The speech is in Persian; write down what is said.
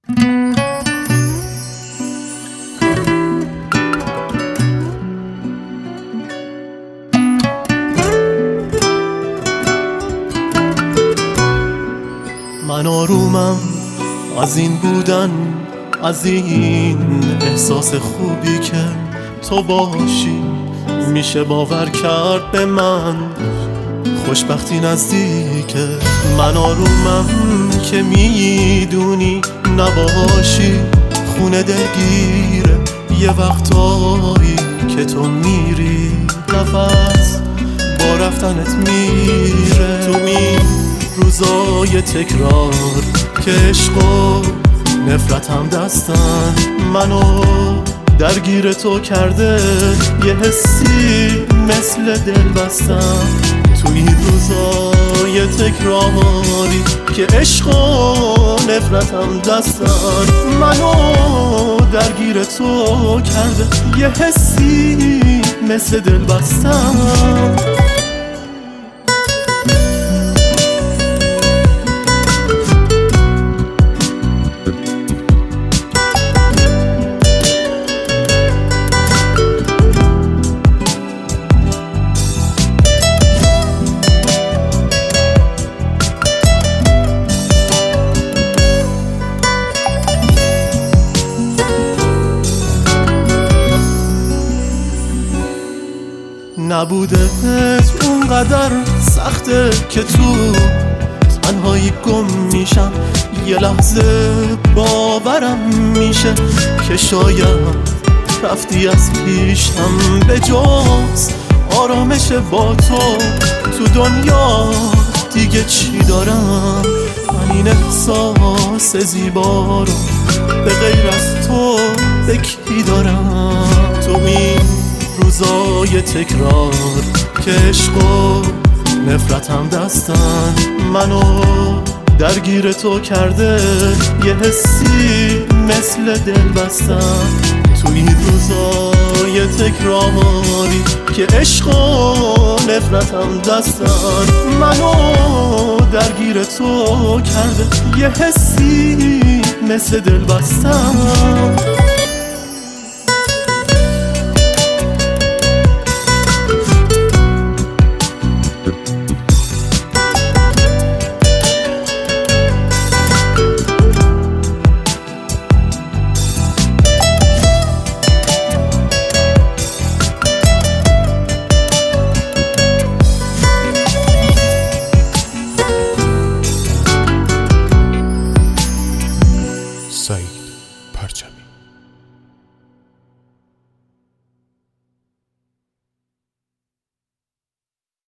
من آرومم از این بودن، از این احساس خوبی که تو باشی. میشه باور کرد به من خوشبختی نزدیکه. من آرومم که میدونی نباشی. خونه دلگیره یه وقتایی که تو میری، نفس با رفتنت میره. تو این روزای تکرار که عشق و نفرتم دستن، منو درگیر تو کرده یه حسی مثل دل بستن. تو این روزای تکراری که عشق و نفرتم دستن، منو درگیر تو کرده یه حسی مثل دل بستن. نبودت اونقدر سخته که تو تنهایی گم میشم. یه لحظه باورم میشه که شاید رفتی از پیشم. به جز آرامش با تو دنیا دیگه چی دارم؟ من این احساس زیبا رو به غیر از تو به کی دارم؟ تو این روزای تکرار که عشق و نفرتم دستن، منو درگیر تو کرده یه حسی مثل دل بستن. تو این روزای تکراری که عشق و نفرتم دستن، منو درگیر تو کرده یه حسی مثل دل بستن. سعید پرچمی.